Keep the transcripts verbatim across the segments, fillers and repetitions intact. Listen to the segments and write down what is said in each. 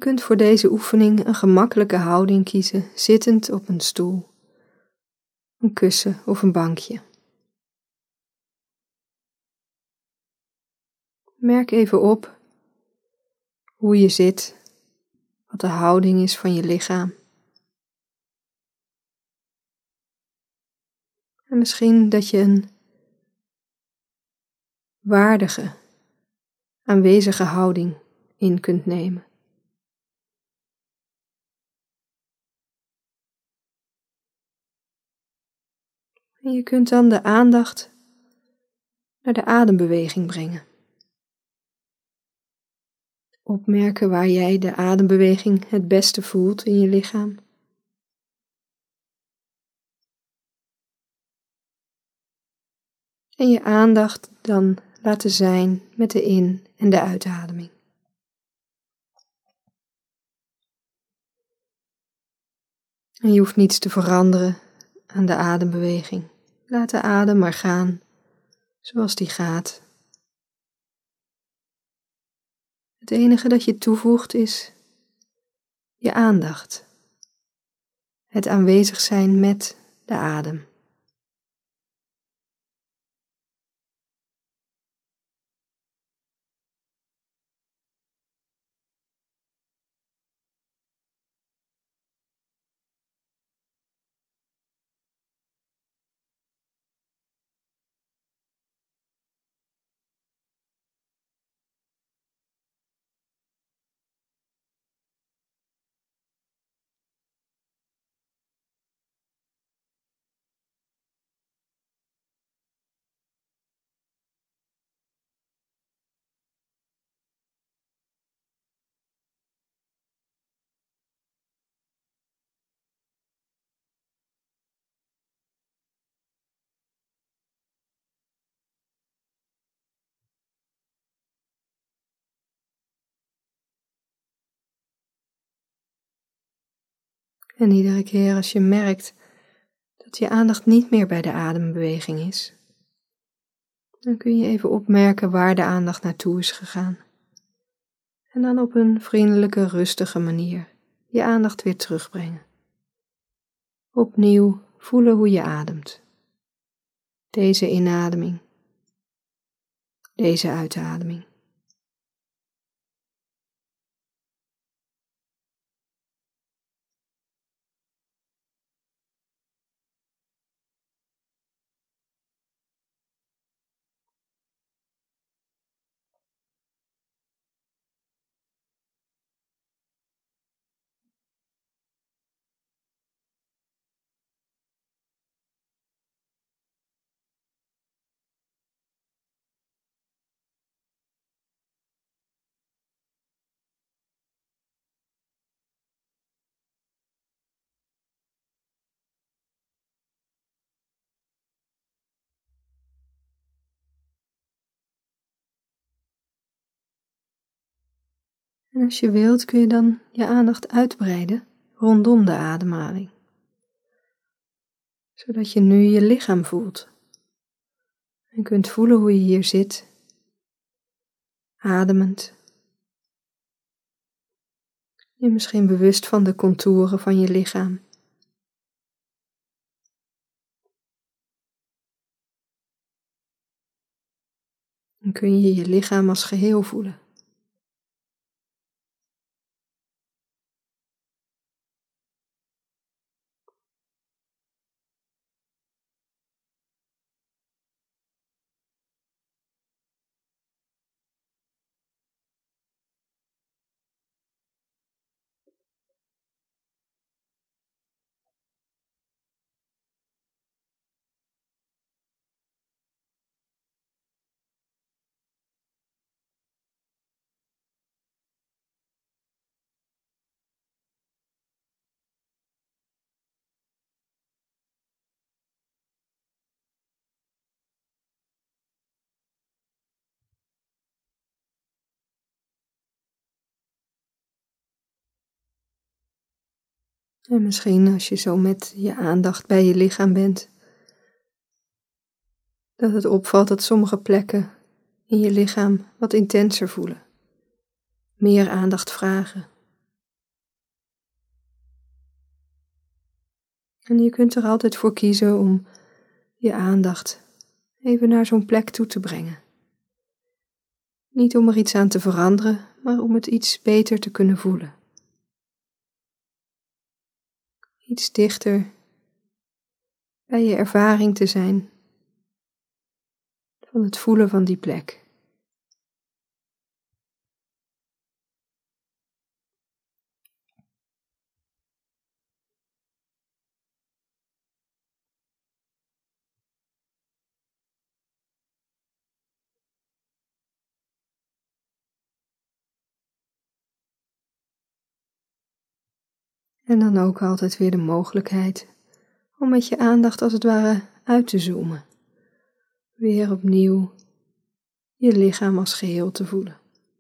kunt voor deze oefening een gemakkelijke houding kiezen, zittend op een stoel, een kussen of een bankje. Merk even op hoe je zit, wat de houding is van je lichaam. En misschien dat je een waardige, aanwezige houding in kunt nemen. En je kunt dan de aandacht naar de adembeweging brengen. Opmerken waar jij de adembeweging het beste voelt in je lichaam. En je aandacht dan laten zijn met de in- en de uitademing. En je hoeft niets te veranderen aan de adembeweging. Laat de adem maar gaan zoals die gaat. Het enige dat je toevoegt is je aandacht. Het aanwezig zijn met de adem. En iedere keer als je merkt dat je aandacht niet meer bij de adembeweging is, dan kun je even opmerken waar de aandacht naartoe is gegaan. En dan op een vriendelijke, rustige manier je aandacht weer terugbrengen. Opnieuw voelen hoe je ademt. Deze inademing, deze uitademing. En als je wilt kun je dan je aandacht uitbreiden rondom de ademhaling. Zodat je nu je lichaam voelt. En kunt voelen hoe je hier zit, ademend. Je misschien bewust van de contouren van je lichaam. Dan kun je je lichaam als geheel voelen. En misschien als je zo met je aandacht bij je lichaam bent, dat het opvalt dat sommige plekken in je lichaam wat intenser voelen, meer aandacht vragen. En je kunt er altijd voor kiezen om je aandacht even naar zo'n plek toe te brengen. Niet om er iets aan te veranderen, maar om het iets beter te kunnen voelen. Iets dichter bij je ervaring te zijn van het voelen van die plek. En dan ook altijd weer de mogelijkheid om met je aandacht als het ware uit te zoomen. Weer opnieuw je lichaam als geheel te voelen.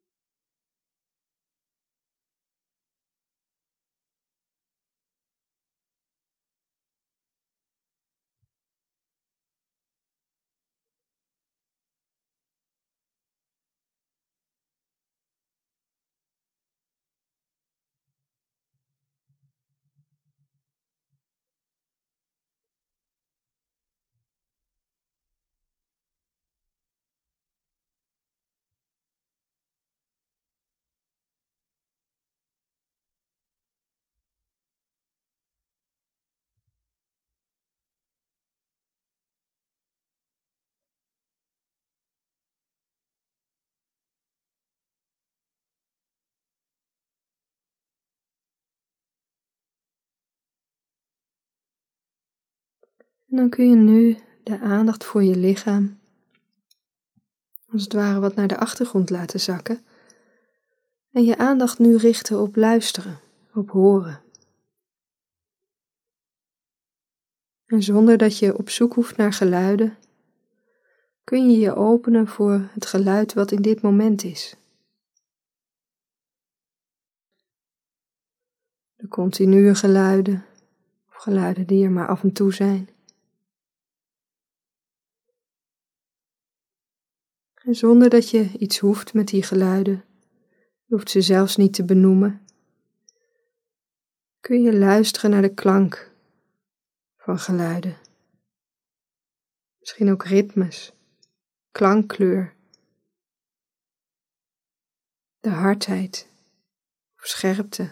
En dan kun je nu de aandacht voor je lichaam als het ware wat naar de achtergrond laten zakken en je aandacht nu richten op luisteren, op horen. En zonder dat je op zoek hoeft naar geluiden, kun je je openen voor het geluid wat in dit moment is. De continue geluiden, of geluiden die er maar af en toe zijn. En zonder dat je iets hoeft met die geluiden, je hoeft ze zelfs niet te benoemen, kun je luisteren naar de klank van geluiden. Misschien ook ritmes, klankkleur, de hardheid of scherpte.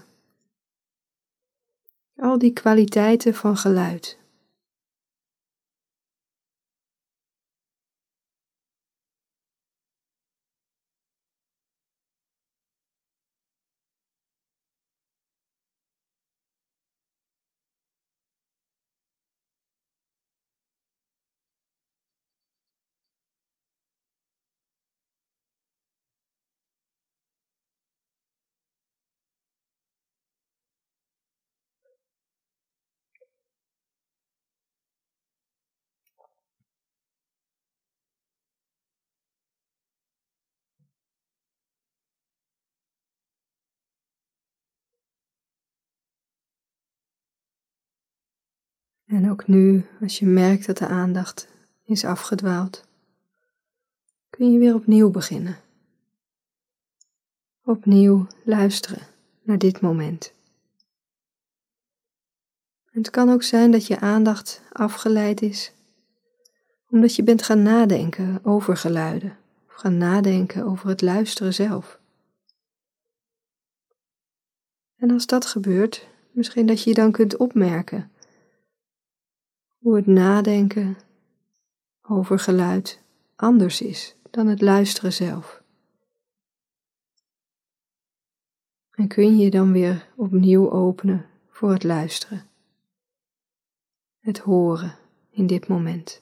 Al die kwaliteiten van geluid. En ook nu, als je merkt dat de aandacht is afgedwaald, kun je weer opnieuw beginnen. Opnieuw luisteren naar dit moment. En het kan ook zijn dat je aandacht afgeleid is, omdat je bent gaan nadenken over geluiden, of gaan nadenken over het luisteren zelf. En als dat gebeurt, misschien dat je dan kunt opmerken hoe het nadenken over geluid anders is dan het luisteren zelf. En kun je je dan weer opnieuw openen voor het luisteren, het horen in dit moment.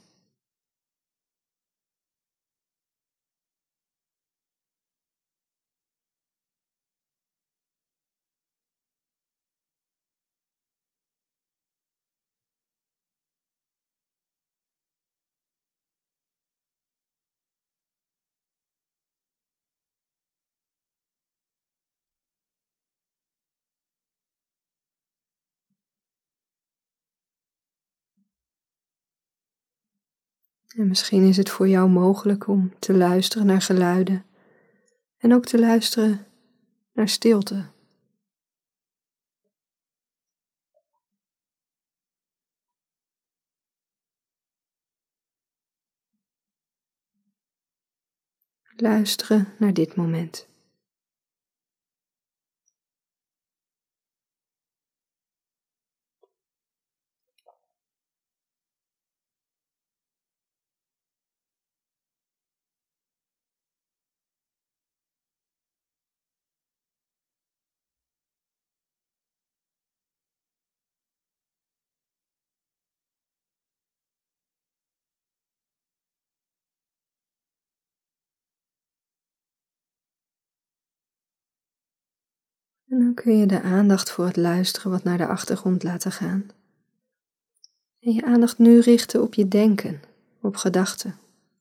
En misschien is het voor jou mogelijk om te luisteren naar geluiden en ook te luisteren naar stilte. Luisteren naar dit moment. En dan kun je de aandacht voor het luisteren wat naar de achtergrond laten gaan. En je aandacht nu richten op je denken, op gedachten.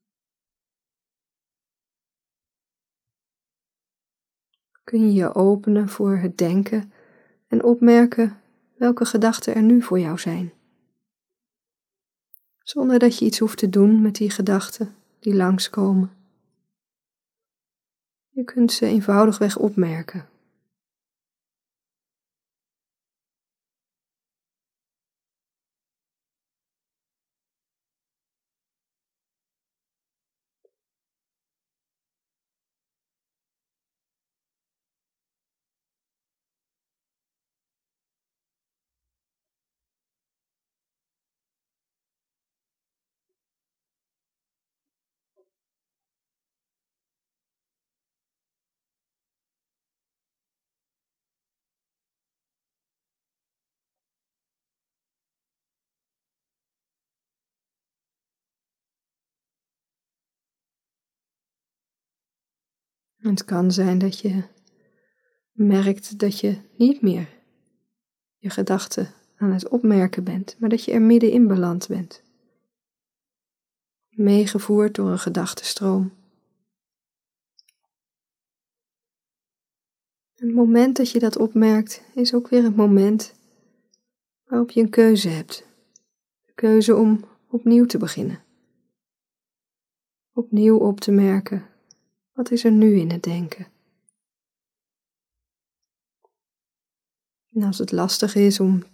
Kun je je openen voor het denken en opmerken welke gedachten er nu voor jou zijn. Zonder dat je iets hoeft te doen met die gedachten die langskomen. Je kunt ze eenvoudigweg opmerken. En het kan zijn dat je merkt dat je niet meer je gedachten aan het opmerken bent, maar dat je er middenin beland bent. Meegevoerd door een gedachtenstroom. Het moment dat je dat opmerkt is ook weer het moment waarop je een keuze hebt. De keuze om opnieuw te beginnen. Opnieuw op te merken, wat is er nu in het denken? En als het lastig is om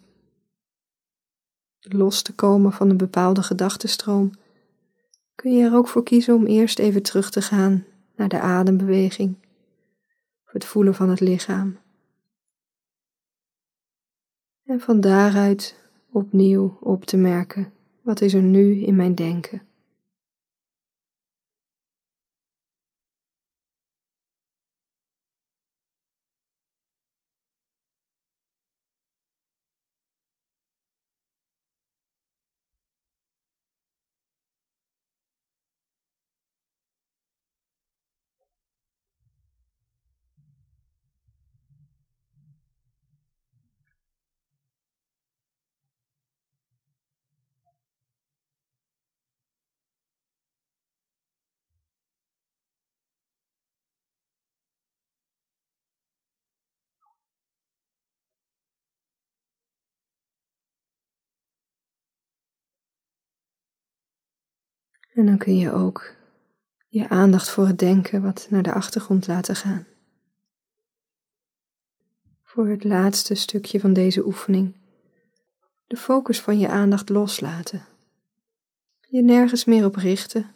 los te komen van een bepaalde gedachtenstroom, kun je er ook voor kiezen om eerst even terug te gaan naar de adembeweging, of het voelen van het lichaam. En van daaruit opnieuw op te merken, wat is er nu in mijn denken? En dan kun je ook je aandacht voor het denken wat naar de achtergrond laten gaan. Voor het laatste stukje van deze oefening, de focus van je aandacht loslaten. Je nergens meer op richten,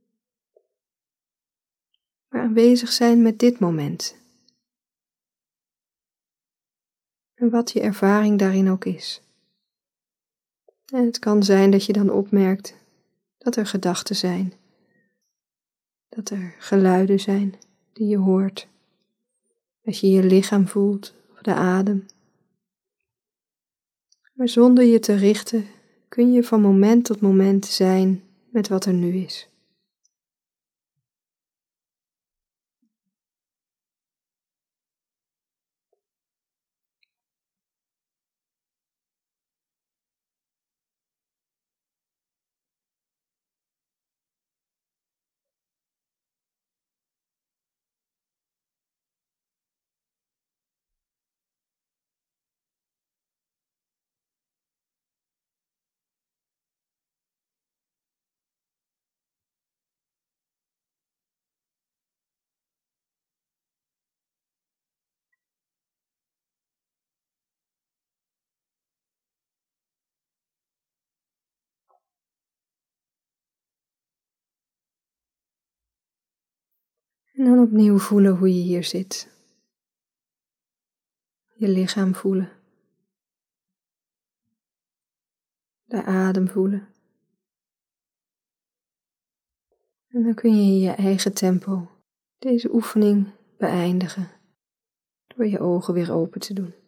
maar aanwezig zijn met dit moment. En wat je ervaring daarin ook is. En het kan zijn dat je dan opmerkt dat er gedachten zijn, dat er geluiden zijn die je hoort, dat je je lichaam voelt of de adem. Maar zonder je te richten kun je van moment tot moment zijn met wat er nu is. En dan opnieuw voelen hoe je hier zit. Je lichaam voelen. De adem voelen. En dan kun je in je eigen tempo deze oefening beëindigen door je ogen weer open te doen.